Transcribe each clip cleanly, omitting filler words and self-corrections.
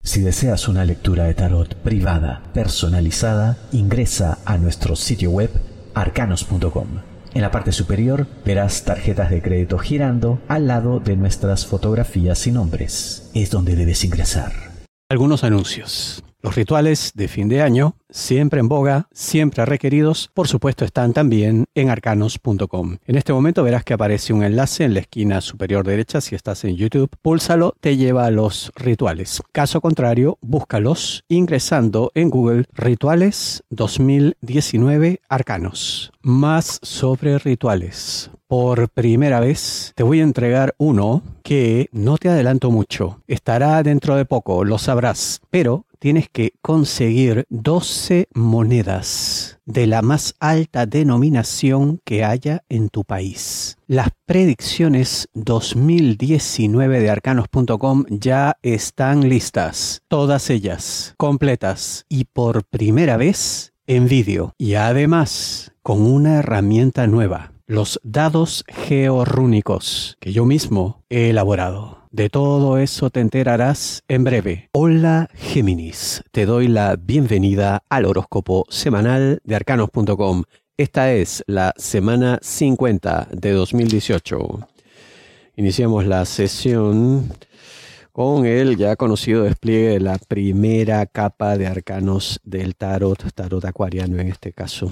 Si deseas una lectura de tarot privada, personalizada, ingresa a nuestro sitio web arcanos.com. En la parte superior verás tarjetas de crédito girando al lado de nuestras fotografías y nombres. Es donde debes ingresar. Algunos anuncios. Los rituales de fin de año, siempre en boga, siempre requeridos, por supuesto están también en arcanos.com. En este momento verás que aparece un enlace en la esquina superior derecha si estás en YouTube. Púlsalo, te lleva a los rituales. Caso contrario, búscalos ingresando en Google Rituales 2019 Arcanos. Más sobre rituales. Por primera vez te voy a entregar uno que no te adelanto mucho. Estará dentro de poco, lo sabrás, pero tienes que conseguir 12 monedas de la más alta denominación que haya en tu país. Las predicciones 2019 de arcanos.com ya están listas, todas ellas completas y por primera vez en vídeo y además con una herramienta nueva. Los dados georrúnicos que yo mismo he elaborado. De todo eso te enterarás en breve. Hola Géminis, te doy la bienvenida al horóscopo semanal de arcanos.com. Esta es la semana 50 de 2018. Iniciamos la sesión con el ya conocido despliegue de la primera capa de arcanos del tarot acuariano en este caso.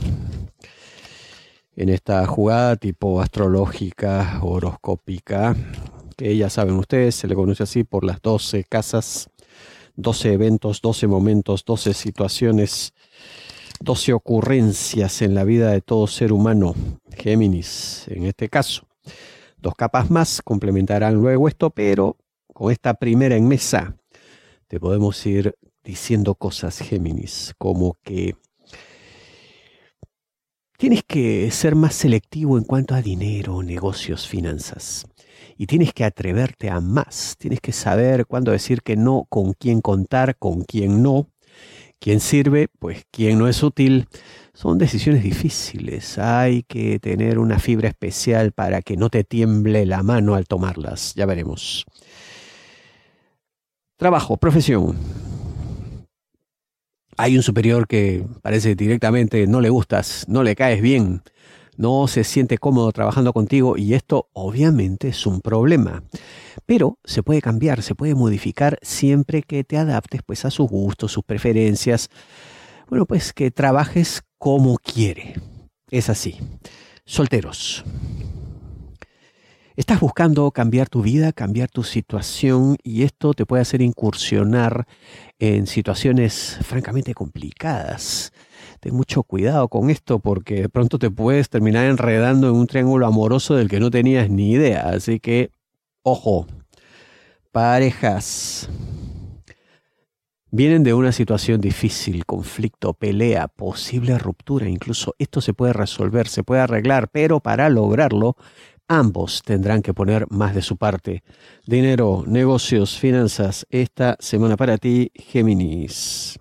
En esta jugada tipo astrológica, horoscópica, que ya saben ustedes, se le conoce así por las 12 casas, 12 eventos, 12 momentos, 12 situaciones, 12 ocurrencias en la vida de todo ser humano, Géminis en este caso. 2 capas más complementarán luego esto, pero con esta primera en mesa te podemos ir diciendo cosas, Géminis, como que tienes que ser más selectivo en cuanto a dinero, negocios, finanzas. Y tienes que atreverte a más. Tienes que saber cuándo decir que no, con quién contar, con quién no. Quién sirve, pues quién no es útil. Son decisiones difíciles. Hay que tener una fibra especial para que no te tiemble la mano al tomarlas. Ya veremos. Trabajo, profesión. Hay un superior que parece directamente no le gustas, no le caes bien, no se siente cómodo trabajando contigo y esto obviamente es un problema. Pero se puede cambiar, se puede modificar siempre que te adaptes pues a sus gustos, sus preferencias. Bueno, pues que trabajes como quiere. Es así. Solteros. Estás buscando cambiar tu vida, cambiar tu situación y esto te puede hacer incursionar en situaciones francamente complicadas. Ten mucho cuidado con esto porque de pronto te puedes terminar enredando en un triángulo amoroso del que no tenías ni idea. Así que, ojo, parejas. Vienen de una situación difícil, conflicto, pelea, posible ruptura. Incluso esto se puede resolver, se puede arreglar, pero para lograrlo, ambos tendrán que poner más de su parte. Dinero, negocios, finanzas, esta semana para ti, Géminis.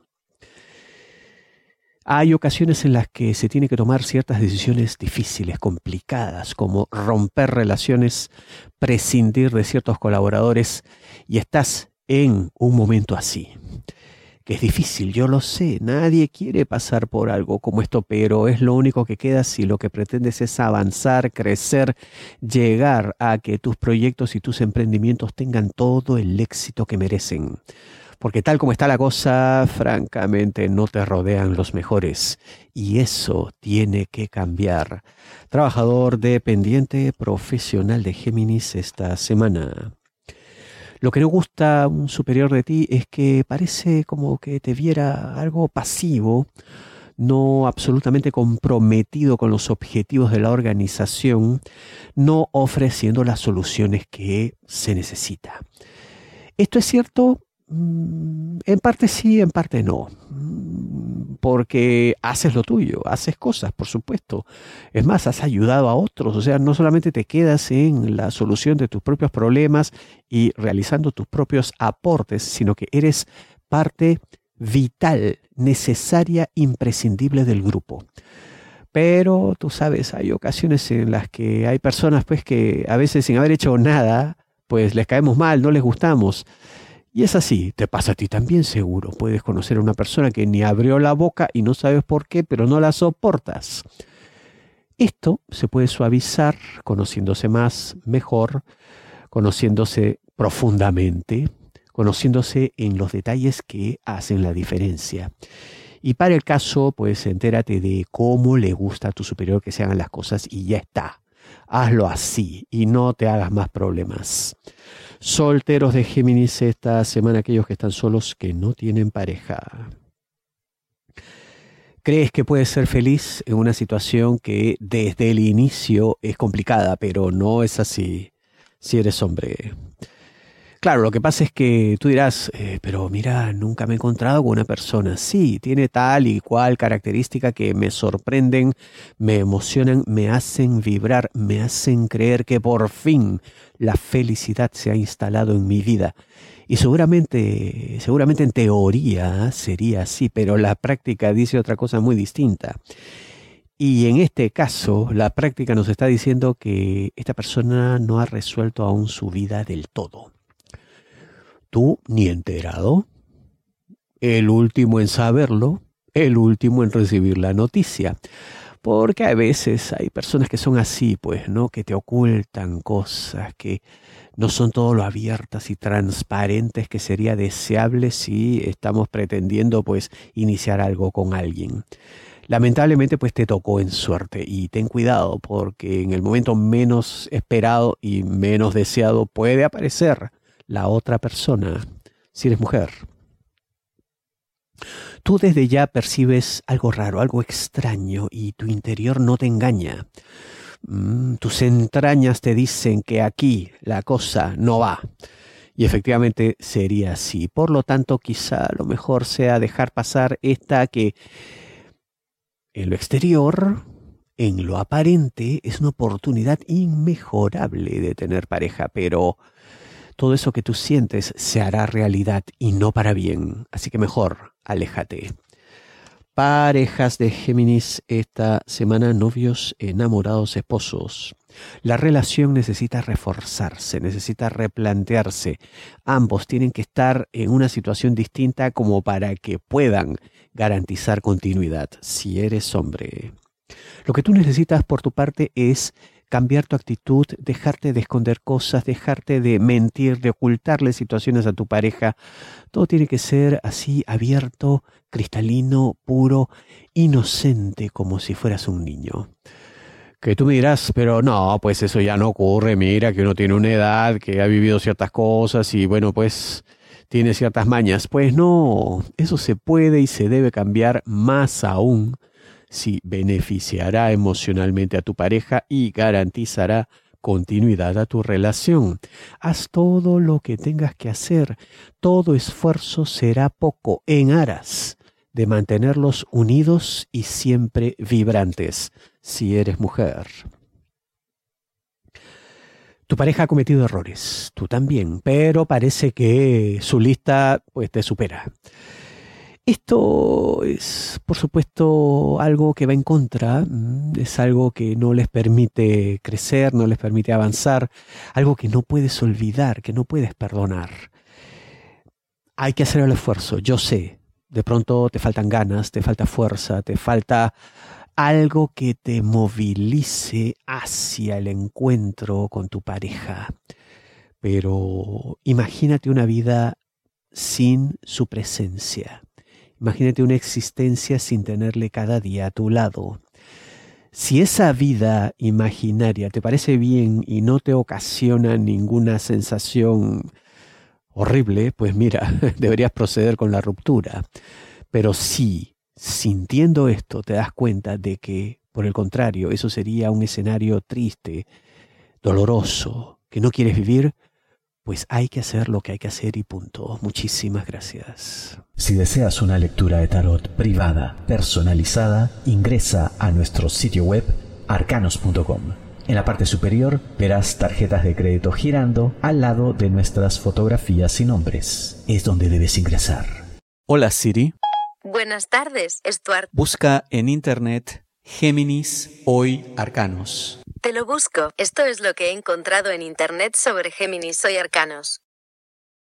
Hay ocasiones en las que se tiene que tomar ciertas decisiones difíciles, complicadas, como romper relaciones, prescindir de ciertos colaboradores, y estás en un momento así. Que es difícil, yo lo sé, nadie quiere pasar por algo como esto, pero es lo único que queda si lo que pretendes es avanzar, crecer, llegar a que tus proyectos y tus emprendimientos tengan todo el éxito que merecen. Porque tal como está la cosa, francamente no te rodean los mejores y eso tiene que cambiar. Trabajador dependiente profesional de Géminis esta semana. Lo que no gusta un superior de ti es que parece como que te viera algo pasivo, no absolutamente comprometido con los objetivos de la organización, no ofreciendo las soluciones que se necesita. ¿Esto es cierto? En parte sí, en parte no. Porque haces lo tuyo, haces cosas, por supuesto. Es más, has ayudado a otros. O sea, no solamente te quedas en la solución de tus propios problemas y realizando tus propios aportes, sino que eres parte vital, necesaria, imprescindible del grupo. Pero tú sabes, hay ocasiones en las que hay personas pues que a veces sin haber hecho nada, pues les caemos mal, no les gustamos. Y es así, te pasa a ti también seguro. Puedes conocer a una persona que ni abrió la boca y no sabes por qué, pero no la soportas. Esto se puede suavizar conociéndose más, mejor, conociéndose profundamente, conociéndose en los detalles que hacen la diferencia. Y para el caso, pues entérate de cómo le gusta a tu superior que se hagan las cosas y ya está. Hazlo así y no te hagas más problemas. Solteros de Géminis esta semana, aquellos que están solos, que no tienen pareja. Crees que puedes ser feliz en una situación que desde el inicio es complicada, pero no es así si eres hombre. Claro, lo que pasa es que tú dirás, pero mira, nunca me he encontrado con una persona. Sí, tiene tal y cual característica que me sorprenden, me emocionan, me hacen vibrar, me hacen creer que por fin la felicidad se ha instalado en mi vida. Y seguramente en teoría sería así, pero la práctica dice otra cosa muy distinta. Y en este caso, la práctica nos está diciendo que esta persona no ha resuelto aún su vida del todo. Tú ni enterado, el último en saberlo, el último en recibir la noticia. Porque a veces hay personas que son así, pues, ¿no? Que te ocultan cosas, que no son todo lo abiertas y transparentes que sería deseable si estamos pretendiendo, pues, iniciar algo con alguien. Lamentablemente, pues, te tocó en suerte y ten cuidado porque en el momento menos esperado y menos deseado puede aparecer la otra persona, si eres mujer. Tú desde ya percibes algo raro, algo extraño y tu interior no te engaña. Tus entrañas te dicen que aquí la cosa no va. Y efectivamente sería así. Por lo tanto, quizá lo mejor sea dejar pasar esta que en lo exterior, en lo aparente, es una oportunidad inmejorable de tener pareja, pero todo eso que tú sientes se hará realidad y no para bien. Así que mejor, aléjate. Parejas de Géminis esta semana, novios, enamorados, esposos. La relación necesita reforzarse, necesita replantearse. Ambos tienen que estar en una situación distinta como para que puedan garantizar continuidad, si eres hombre. Lo que tú necesitas por tu parte es cambiar tu actitud, dejarte de esconder cosas, dejarte de mentir, de ocultarle situaciones a tu pareja. Todo tiene que ser así, abierto, cristalino, puro, inocente, como si fueras un niño. Que tú me dirás, pero no, pues eso ya no ocurre, mira que uno tiene una edad, que ha vivido ciertas cosas y bueno, pues tiene ciertas mañas. Pues no, eso se puede y se debe cambiar más aún si beneficiará emocionalmente a tu pareja y garantizará continuidad a tu relación. Haz todo lo que tengas que hacer. Todo esfuerzo será poco en aras de mantenerlos unidos y siempre vibrantes, si eres mujer. Tu pareja ha cometido errores, tú también, pero parece que su lista pues te supera. Esto es, por supuesto, algo que va en contra, es algo que no les permite crecer, no les permite avanzar, algo que no puedes olvidar, que no puedes perdonar. Hay que hacer el esfuerzo, yo sé, de pronto te faltan ganas, te falta fuerza, te falta algo que te movilice hacia el encuentro con tu pareja. Pero imagínate una vida sin su presencia. Imagínate una existencia sin tenerle cada día a tu lado. Si esa vida imaginaria te parece bien y no te ocasiona ninguna sensación horrible, pues mira, deberías proceder con la ruptura. Pero si, sintiendo esto, te das cuenta de que, por el contrario, eso sería un escenario triste, doloroso, que no quieres vivir, pues hay que hacer lo que hay que hacer y punto. Muchísimas gracias. Si deseas una lectura de tarot privada, personalizada, ingresa a nuestro sitio web arcanos.com. En la parte superior verás tarjetas de crédito girando al lado de nuestras fotografías y nombres. Es donde debes ingresar. Hola Siri. Buenas tardes, Stuart. Busca en internet Géminis Hoy Arcanos. Te lo busco. Esto es lo que he encontrado en internet sobre Géminis Hoy Arcanos.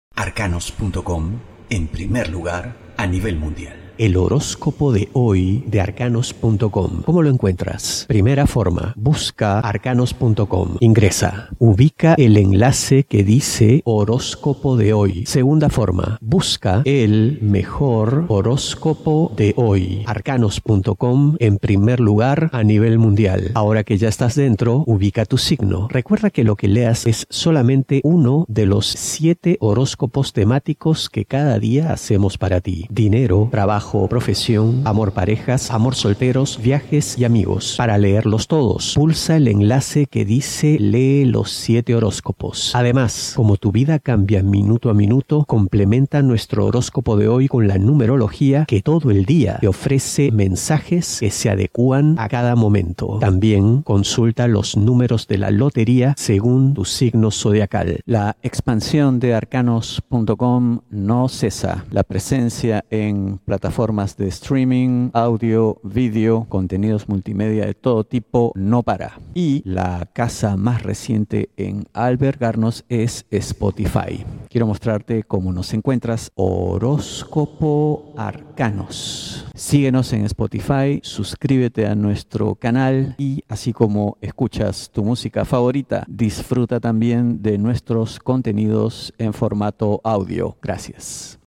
Arcanos.com, en primer lugar a nivel mundial. El horóscopo de hoy de Arcanos.com. ¿Cómo lo encuentras? Primera forma, busca Arcanos.com. Ingresa, ubica el enlace que dice horóscopo de hoy. Segunda forma, busca el mejor horóscopo de hoy. Arcanos.com, en primer lugar a nivel mundial. Ahora que ya estás dentro, ubica tu signo. Recuerda que lo que leas es solamente uno de los 7 horóscopos temáticos que cada día hacemos para ti. Dinero, trabajo, profesión, amor, parejas, amor, solteros, viajes y amigos. Para leerlos todos, pulsa el enlace que dice lee los 7 horóscopos. Además, como tu vida cambia minuto a minuto, complementa nuestro horóscopo de hoy con la numerología que todo el día te ofrece mensajes que se adecúan a cada momento. También consulta los números de la lotería según tu signo zodiacal. La expansión de Arcanos.com no cesa. La presencia en plataformas de streaming, audio, vídeo, contenidos multimedia de todo tipo no para. Y la casa más reciente en albergarnos es Spotify. Quiero mostrarte cómo nos encuentras. Horóscopo Arcanos. Síguenos en Spotify, suscríbete a nuestro canal y así como escuchas tu música favorita, disfruta también de nuestros contenidos en formato audio. Gracias.